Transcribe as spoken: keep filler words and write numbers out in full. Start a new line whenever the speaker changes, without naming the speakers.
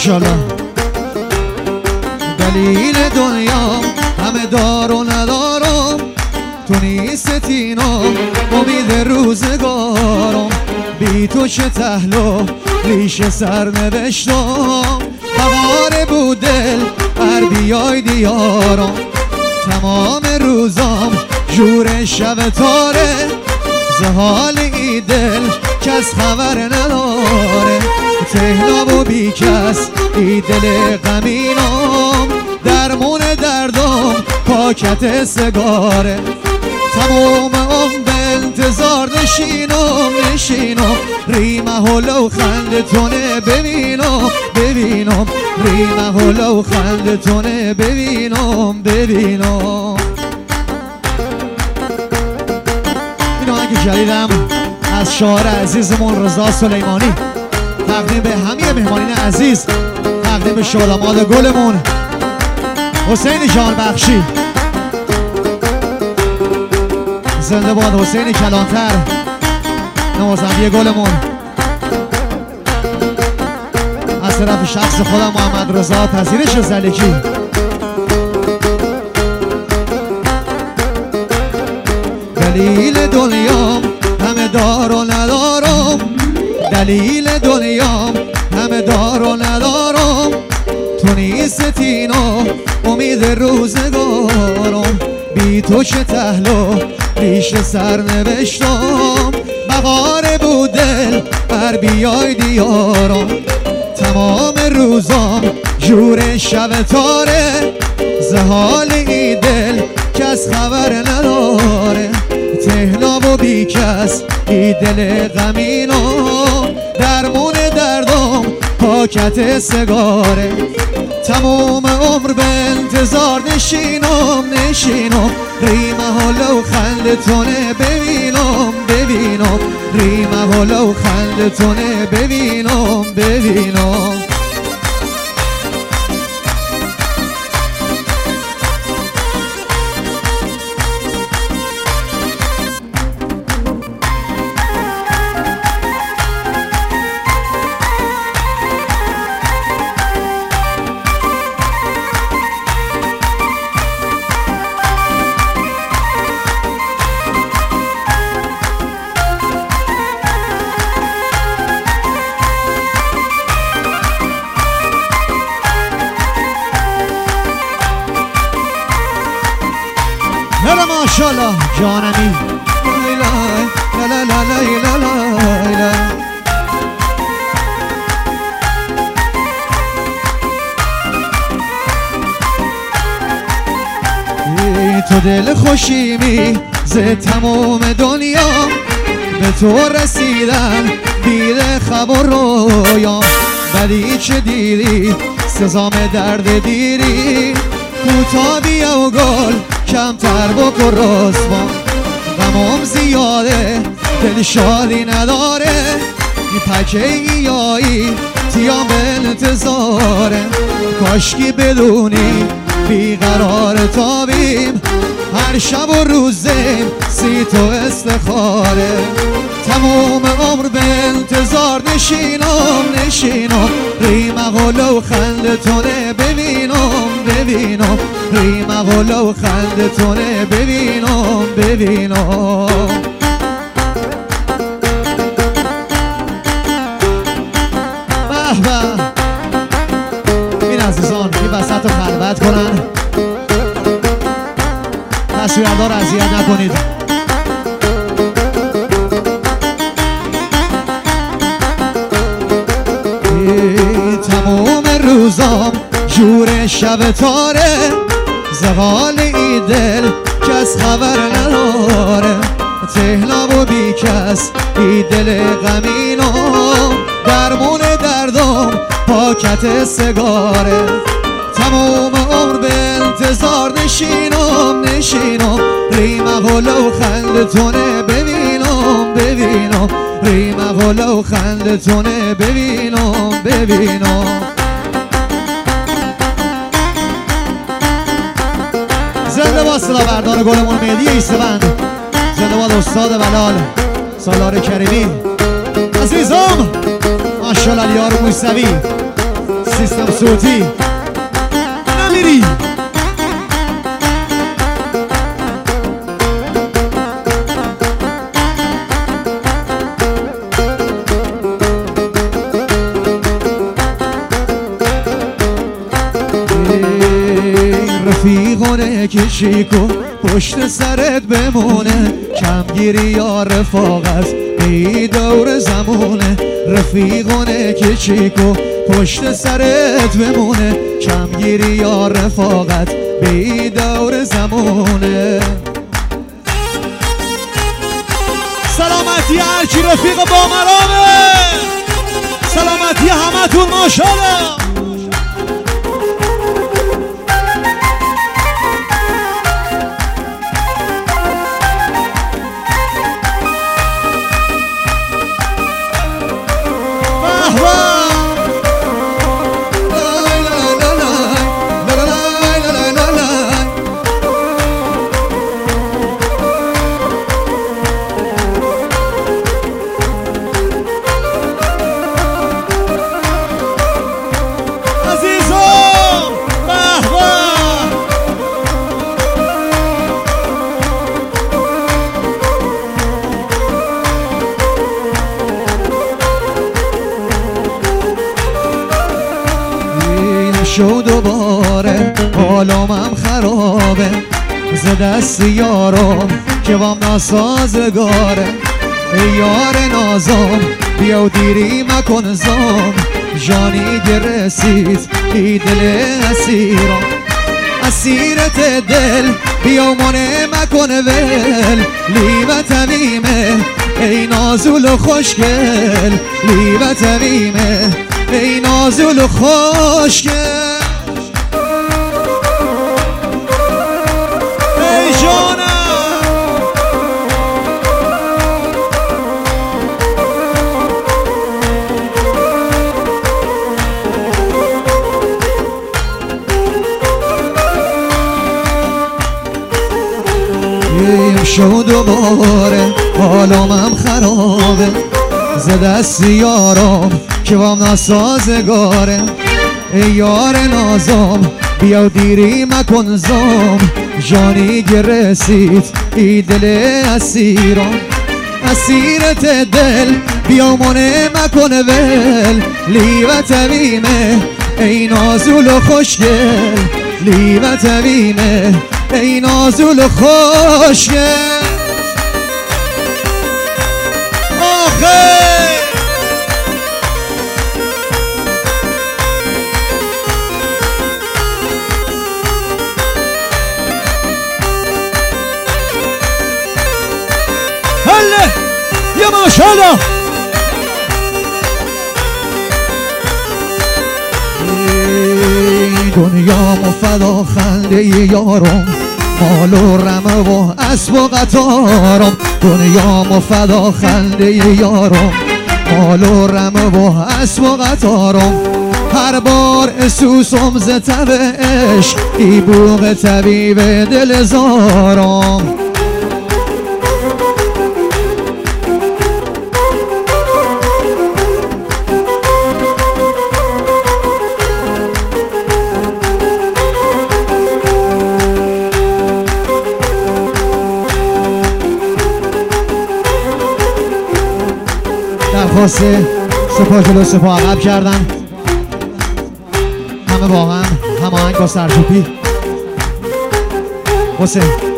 ماشاءالله. دلیل دنیا همه دار و ندارم، تو نیستینم امید روزگارم، بی تو چه تهلو ریش سر نوشتم، بهار بود دل بر بیای دیارم، تمام روزام جور شب تاره، زحال ای دل کس خبر نداره، تهنا و بی کس ای دل غمینم، درمون دردم پاکت سگاره، تمام عمر به انتظار نشینم نشینم، ریمه هلو خندتونه ببینم ببینم، ریمه هلو خندتونه ببینم ببینم. این آهنگ جدیدم از شاعر عزیزمون رضا سلیمانی، تقدیم به همه مهمانین عزیز، تقدیم به شاداماد گلمون حسین جان بخشی. زنده باد حسین کلانتر نوازنده گلمون. از طرف شخص خودم محمد رضا پذیرش زلیکی. دلیل دنیام همه دار و ندارم، دلیل دنیام همه دار و ندارم، تو نیستینم امید روزگارم، بی تو چه تهلو ریش سر نوشتم، بهار بود دل بر بیای دیارم، تمام روزام جور شب تاره، زحال ای دل کس خبر نداره، تهنا و بی کس ای دل غمینم، درمون دردم پاکت سگاره، تمام عمر به انتظار نشینم نشینم، ریمه هلو خندتونه ببینم ببینم، ریمه هلو خندتونه ببینم ببینم. ماشاءالله جانمی لا لا لا لا لا لا لا. ای تو دل خوشیمی ز تمام دنیا، به تو رسیدن بیده خبر رویام، ولی چه دیری سزام درد دیری، کوتا بیا و گل کمتر بکن رسوا، غمام زیاده دل شادی نداره، این پکه ایایی تیام به انتظاره، کاشکی بدونی بیقرار تابیم، هر شب و روزیم سی تو استخاره، تمام عمر به انتظار نشینم نشینم، ریمه هلو خندتونه ببینم ببینم، ریمه هلو خندتونه ببینم ببینم. به به این عزیزان این وسط رو خلوت کنن، تصویردار اذیت نکنید. تمام روزام جور شب تاره، زغال ای دل کس خبر نداره، تهنا و بی کس ای دل غمینم، درمون دردم پاکت سگاره، تمام عمر به انتظار نشینم نشینم، ریمه هلو خندتونه ببینم ببینم، ریمه هلو خندتونه ببینم ببینم. زنده باد صدا بردار گلمون مهدی ایستبند، زنده باد استاد بلال سالار کریمی، عزیزم ماشاءالله علیار موسوی، سیستم صوتی نمیری. رفیقانه کشی کن پشت سرت بمونه، کمگیری یا رفاقت ای دور زمونه. رفیقانه کشی کن پشت سرت بمونه، کمگیری یا رفاقت بی دور زمونه. سلامتی هرچی رفیق با مرامه، سلامتی همه تون ماشاءالله. شو دوباره حالامم خرابه، ز دست یارم که وام ناسازگاره. ای یار نازم بیا و دیری مکن زام، جانی گرسید ای دل اسیرم. اسیرت دل بیا و منه مکن ول، لیبه تمیمه ای نازول و خوشگل. لیبه تمیمه ای نازول و خوشگل. ای جانم ای شو دوباره حالامم خرابه، ز دست یارم که وام ناسازگاره. ای یار نازم بیا و دیری مکن زام، جانی گرسید ای دل اسیرم. اسیرت دل بیا منه مکن ول، لیبه تمیمه ای نازول و خوشگل. لیبه تمیمه ای نازول و خوشگل. آخه هله یا ماشاءالله. دنیا مفدا خنده یارم، مال و رمه و اسب و قطارم. دنیا مفدا خنده یارم، مال و رمه و اسب و قطارم. هر بار اسوسم ز تب عشق ای بوق طبیب دل زارم. درخواست سپاه جلو سپاه عقب کردن، همه با هم هماهنگ با سرچوبی. حسین